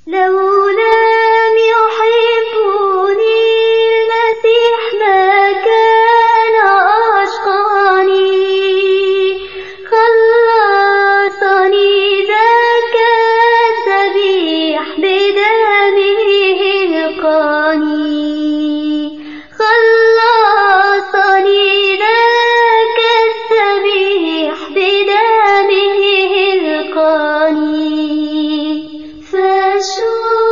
لو لم يحبني المسيح ما كان أشقاني، خلصني ذاك الذبيح بدمه القاني، خلصني ذاك الذبيح بدمه القاني. فشو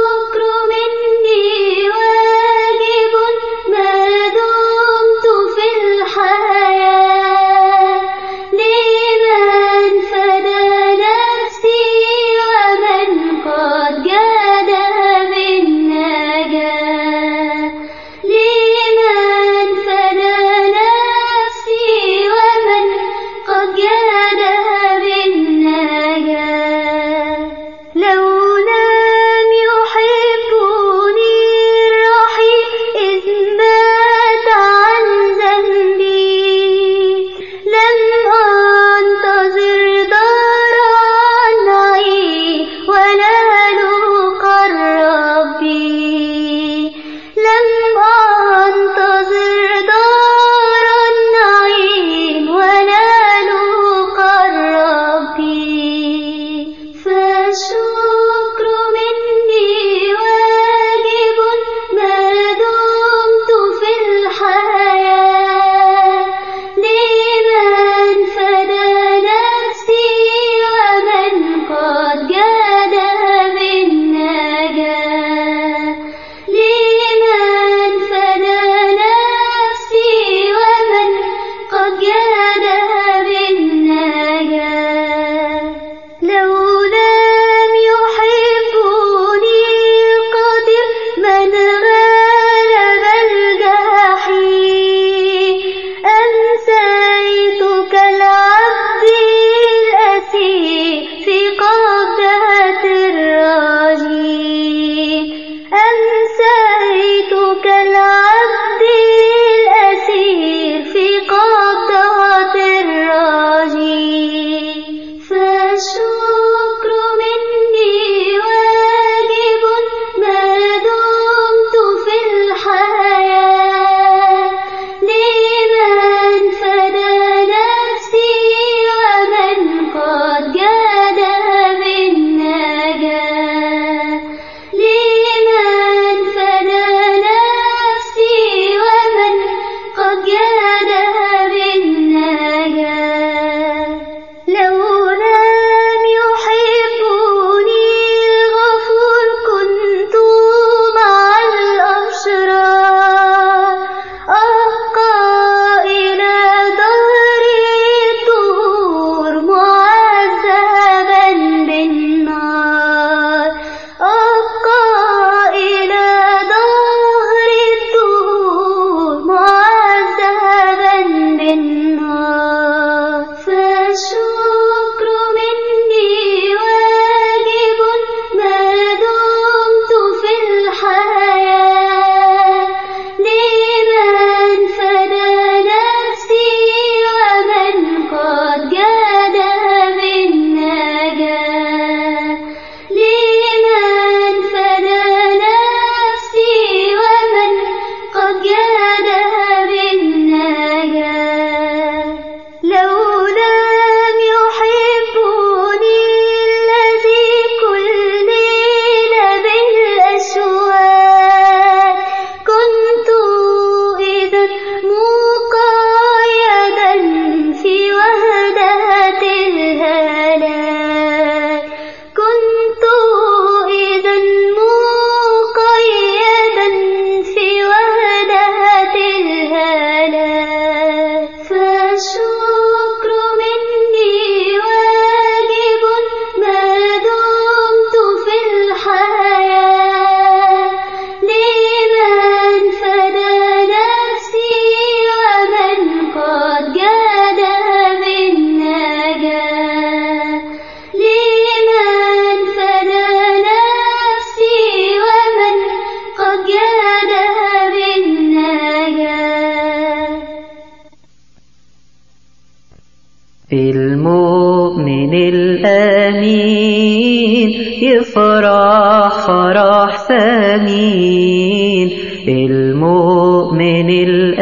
يفرح فرح ثمين، المؤمن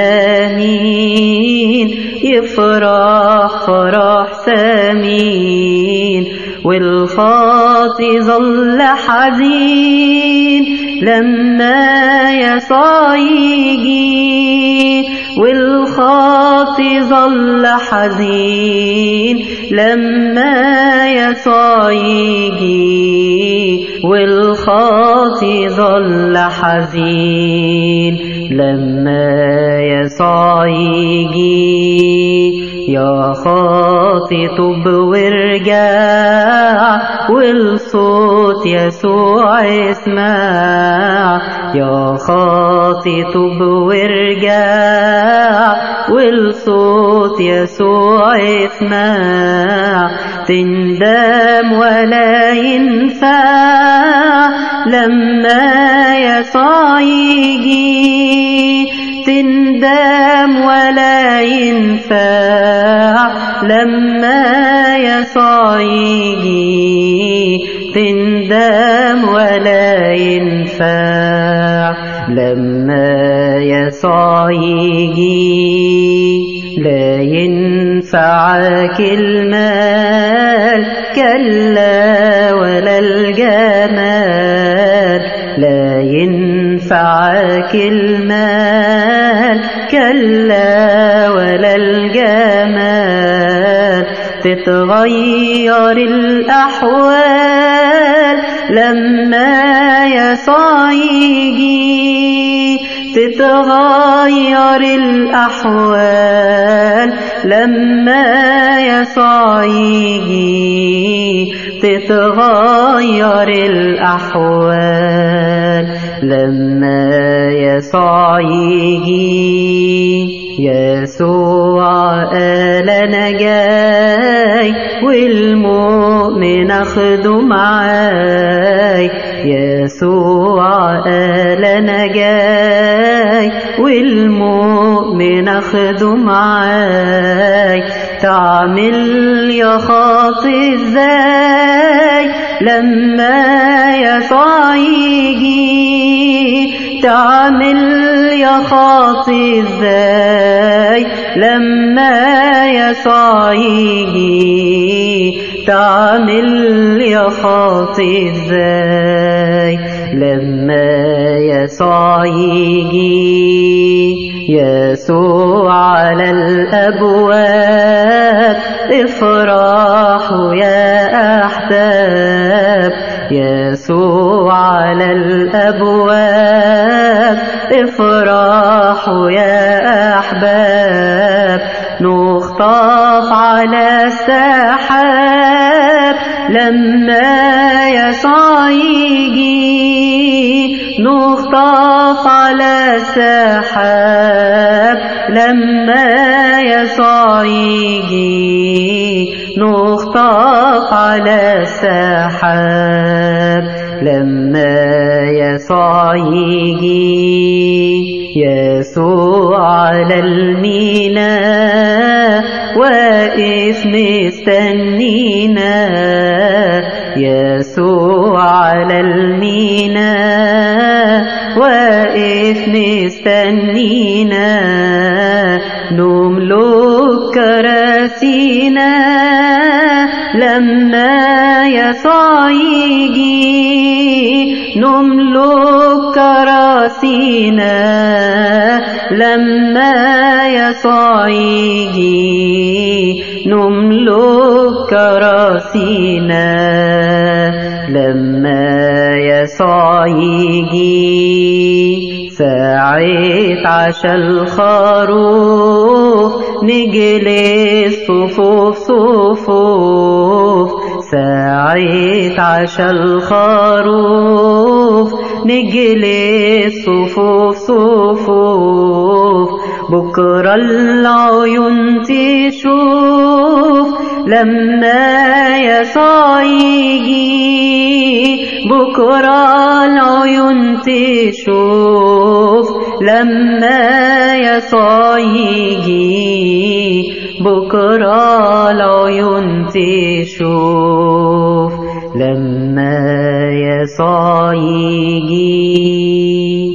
الآمين يفرح فرح ثمين، والخاطي ظل حزين لما يسوع يجي، والخاطي ظل حزين لما يسوع يجي، والخاطي ظل حزين لما يسوع يجي. يا خاطي طب وارجع، والصوت يسوع اسمع، يا خاطي طب وارجع، والصوت يسوع اسمع، تندم ولا ينفع لما يسوع يجي، تندم ولا ينفع لما يسوع يجي، تندم ولا ينفع لما يسوع يجي. لا ينفعك المال كلا ولا الجمال، لا ينفعك المال كلا ولا الجمال، تتغير الأحوال لما يسوع يجي، تتغير الأحوال لما يسوع يجي، تتغير الأحوال لما يسوع يجي. يسوع قال أنا جاي والمؤمن أخده معاي، يسوع قال أنا جاي والمؤمن أخده معاي، تعمل يا خاطي ازاي لما يسوع يجي، تعمل يا خاطي ازاي لما يسوع يجي، تعمل يا خاطي ازاي لما يسوع يجي. يسوع على الأبواب افرحوا يا أحباب، يسوع على الأبواب افرحوا يا أحباب، نخطف على السحاب لما يسوع يجي، نخطف على السحاب لما يسوع يجي، نخطف على السحاب لما يسوع يجي. يسوع على الميناء واقف مستنينا، يسوع على الميناء واقف مستنينا، نملك كراسينا لما يسوع يجي، نملك كراسينا لما يسوع يجي، نملك كراسينا لما يسوع يجي. ساعة عشا الخروف نجلس صفوف صفوف، ساعة عشا الخروف نجلس صفوف صفوف، بكرة العيون تشوف لما يسوع يجي، بكرة العيون تشوف لما يسوع يجي، بكرة العيون تشوف لما يسوع يجي.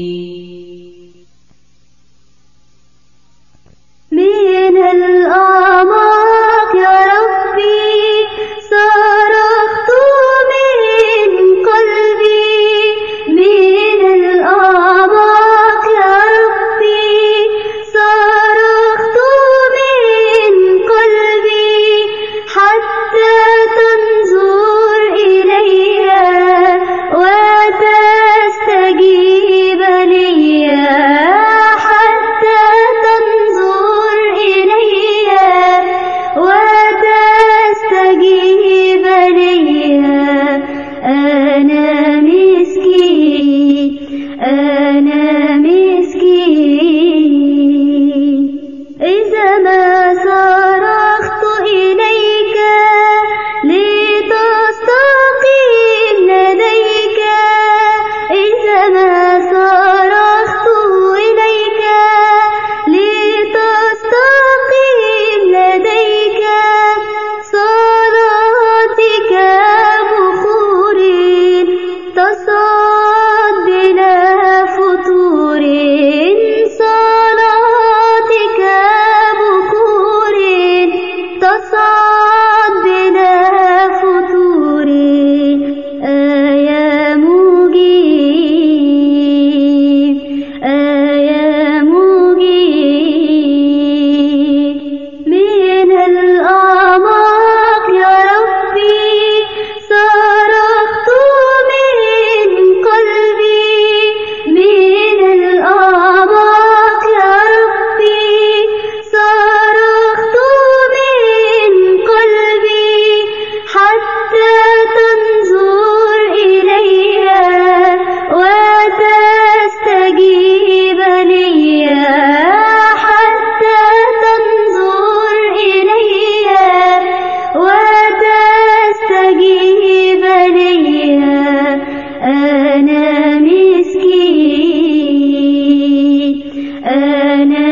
من الأعماق يا ربي صرخت من قلبي، من الأعماق يا ربي صرخت من قلبي، حتى تنظر إلي وتستجيب لي، حتى تنظر إلي وتستجيب لي. أنا مسكين، أنا مسكين، إذا ما صرخت إليك لتستقيم لديك، إذا ما صرخت إليك لتستقيم لديك، صلاتك بخور تصعد بلا فتور، صلاتك بخور تصعد بلا فتور. يا مجيب، يا مجيب، من الأعماق يا ربي صرخت من قلبي، من الأعماق يا ربي صرخت من قلبي، حتى تنظر إلي وتستجيب لي، حتى تنظر إلي وتستجيب لي. أنا مسكين، أنا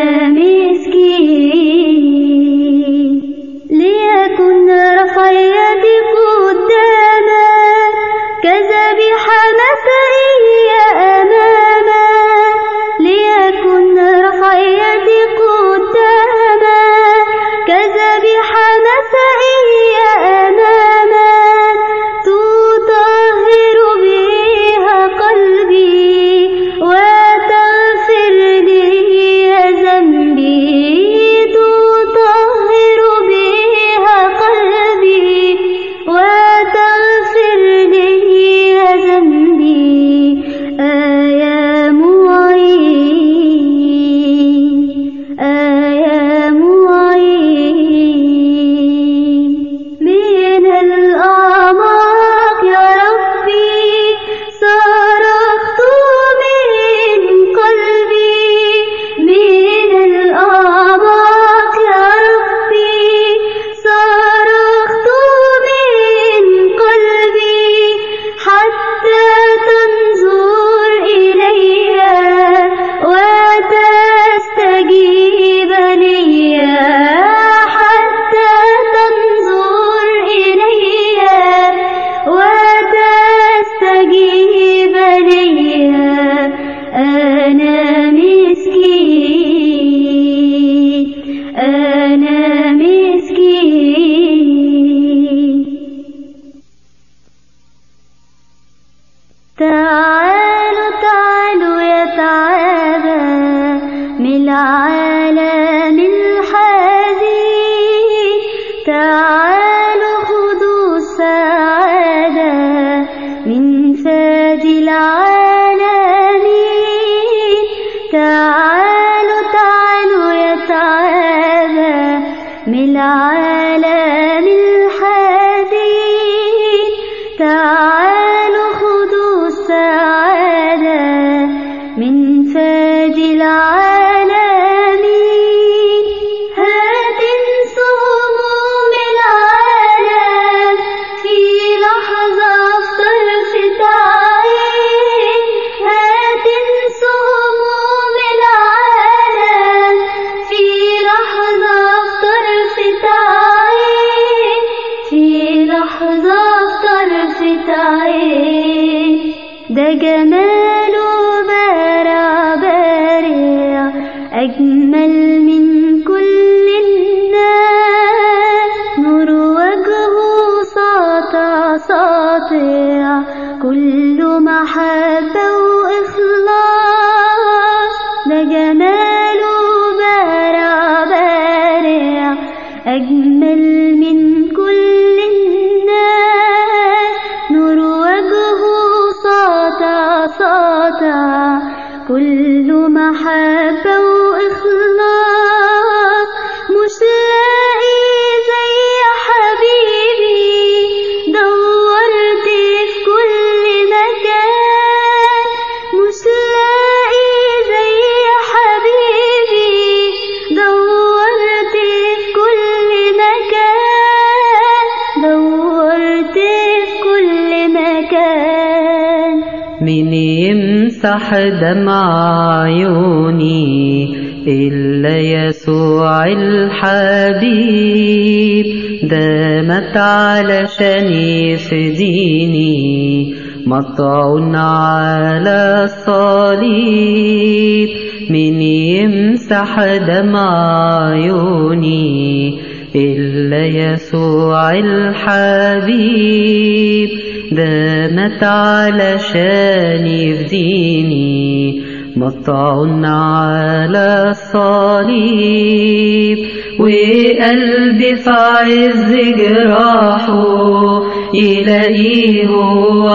مسكين، ليكن رفعيتي قدامك كذبيحة مسائية أمامك، ليكن رفعيتي قدامك كذبيحة مسائية أمامك، تطهر بها قلبي وتغفر لي ذنبي، تطهر بها قلبي وتغفر لي ذنبي. يا معين، يا معين، من الأعماق يا ربي صرخت من قلبي، من الأعماق يا ربي صرخت من قلبي، حتى تنظر إلي وتستجيب لي، حتى تنظر إلي وتستجيب لي. أنا مسكين، أنا مسكين. تعالوا تعالوا يا تعابى من العالم الحزين، تعالوا خذوا السعادة من فادي العالمين، تعالوا تعالوا يا تعابى من العالم الحزين، تعالوا خذوا السعادة من فادي العالمين. هات سموم العالم في لحظة في طرفة عين، ده جماله بارع بارع أجمل من كل الناس، نور وجهه ساطع ساطع كله محبة وإخلاص. ده جماله بارع بارع أجمل من كل الناس، نور وجهه ساطع ساطع كله محبة وإخلاص. مش لاقي زي حبيبي، دورت في كل مكان. مش لاقي زي حبيبي، دورت في كل مكان، دورت في كل مكان. مين يمسح دمع عيوني إلا يسوع الحبيب، ده مات علشان يفديني مطعون على الصليب. مين يمسح دمع عيوني إلا يسوع الحبيب، ده مات علشان يفديني مطعون على الصليب. وقلبي في عز جراحه يلاقيه هو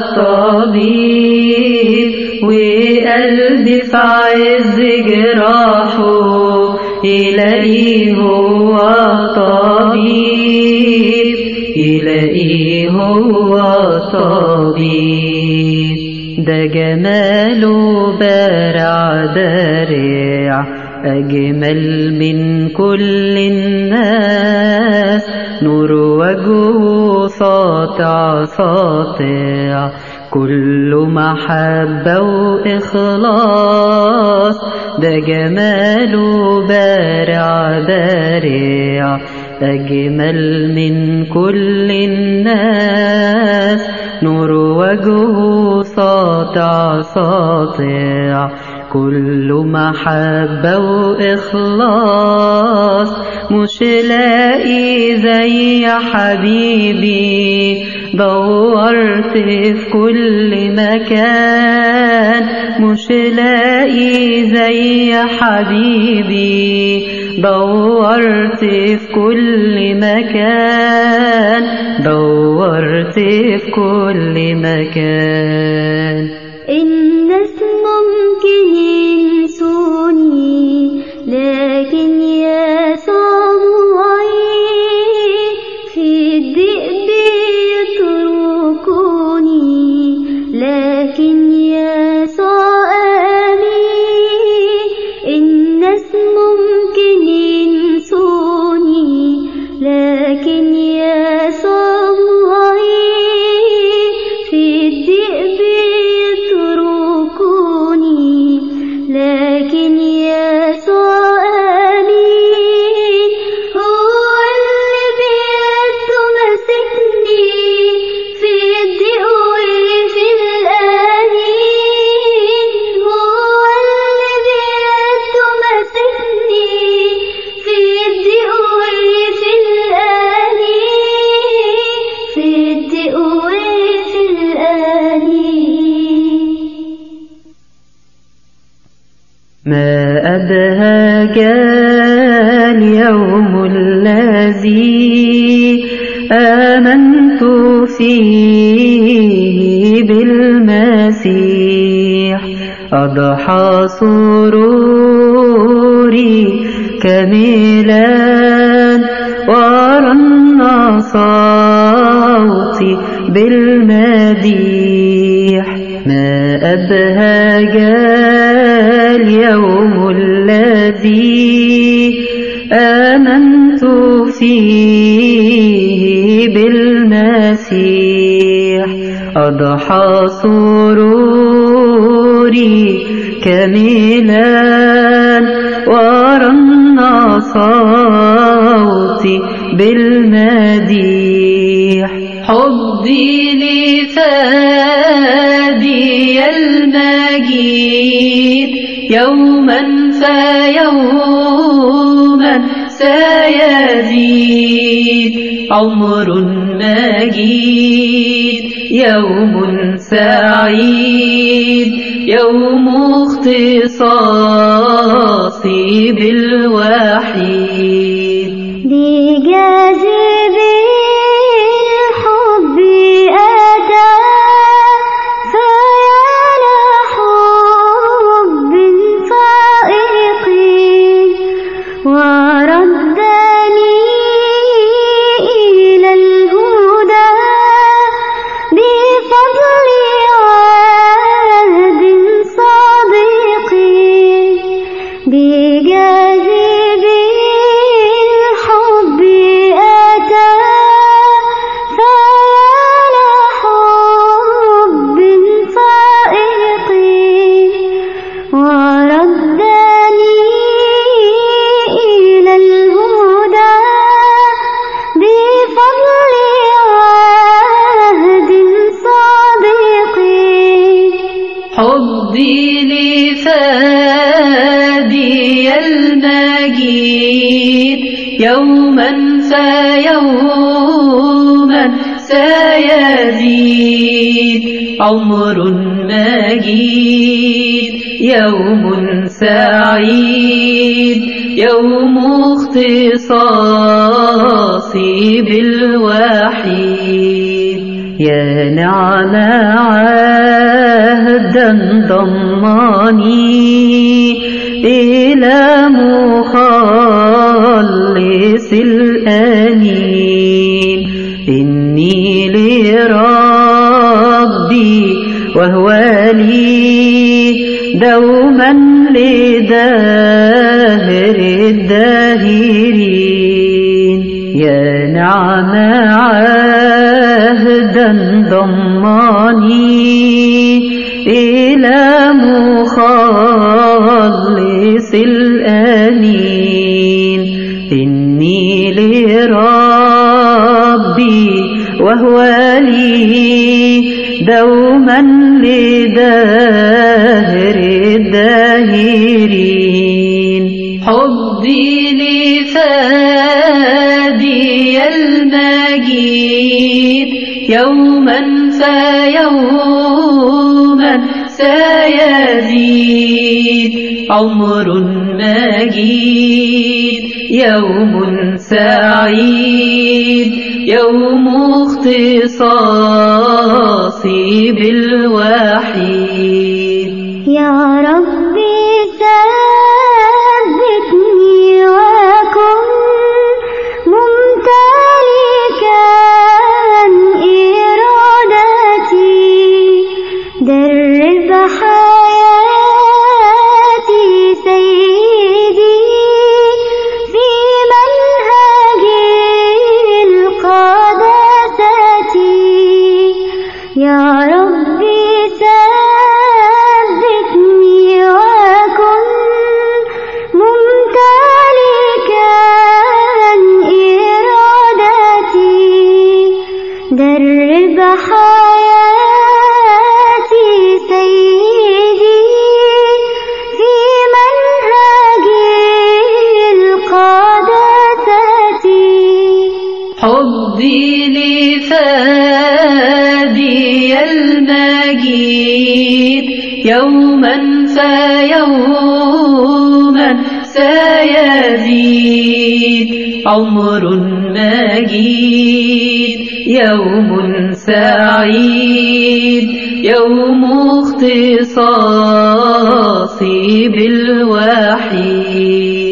الطبيب، وقلبي في عز جراحه يلاقيه هو الطبيب، يلاقيه هو الطبيب. ده جماله بارع بارع أجمل من كل الناس، نور وجهه ساطع ساطع كله محبة وإخلاص. ده جماله بارع بارع أجمل من كل الناس، نور وجهه ساطع ساطع كله محبة وإخلاص. مش لاقي زي حبيبي، دورت في كل مكان. مش لاقي زي حبيبي، دورت في كل مكان، دورت في كل مكان. الناس ممكن ينسوني، لكن يسوع معين. في الضيق بيتركوني، لكن يسوع أمين. الناس ممكن ينسوني، لكن يسوع معين. في الضيق بيتركوني، لكن يسوع أمين. هو اللي بيده ماسكني في الضيق وفي الأنين. هو اللي بيده ماسكني في الضيق وفي الأنين، في الضيق وفي الأنين. ما أبهج اليوم الذي آمنت فيه بالمسيح، أضحى سروري كاملا ورن صوتي بالمديح. ما أبهج اليوم الذي آمنت فيه بالمسيح، أضحى سروري كاملا ورن صوتي بالمديح. حبي لفادي يوما فيوما سيزيد عمر مجيد يوم سعيد يوم اختصاصي بالوحيد بجاذب الحب أتى فيا لحب فائق وردني إلى الهدى بفضل عهد صادق بجاذب الحب أتى فيا لحب فائق وردني إلى الهدى بفضل عهد صادق حبي لفادي المجيد يوما فيوما سيزيد عمر مجيد يوم سعيد يوم اختصاصي بالوحيد يا نعم عهدا ضماني إلى مخلص الآنين إني لربي وهو لي دوما لدهر الداهرين يا نعم عهدا ضماني إلى مخلص الآنين إني لربي وهو لي دوما لدهر الداهرين حبي لفادي المجيد يوما فيوما سيزيد عمر مجيد يوم سعيد يوم اختصاصي بالوحيد يا ربي ثبتني وكن ممتلكا إرادتي درب حياتي سيدي في منهج القداسة يا ربي ثبتني وكن ممتلكا إرادتي درب حياتي سيدي في منهج القداسة حبي لفادي المجيد يوما فيوما سيزيد عمر مجيد يوم سعيد يوم اختصاصي بالوحيد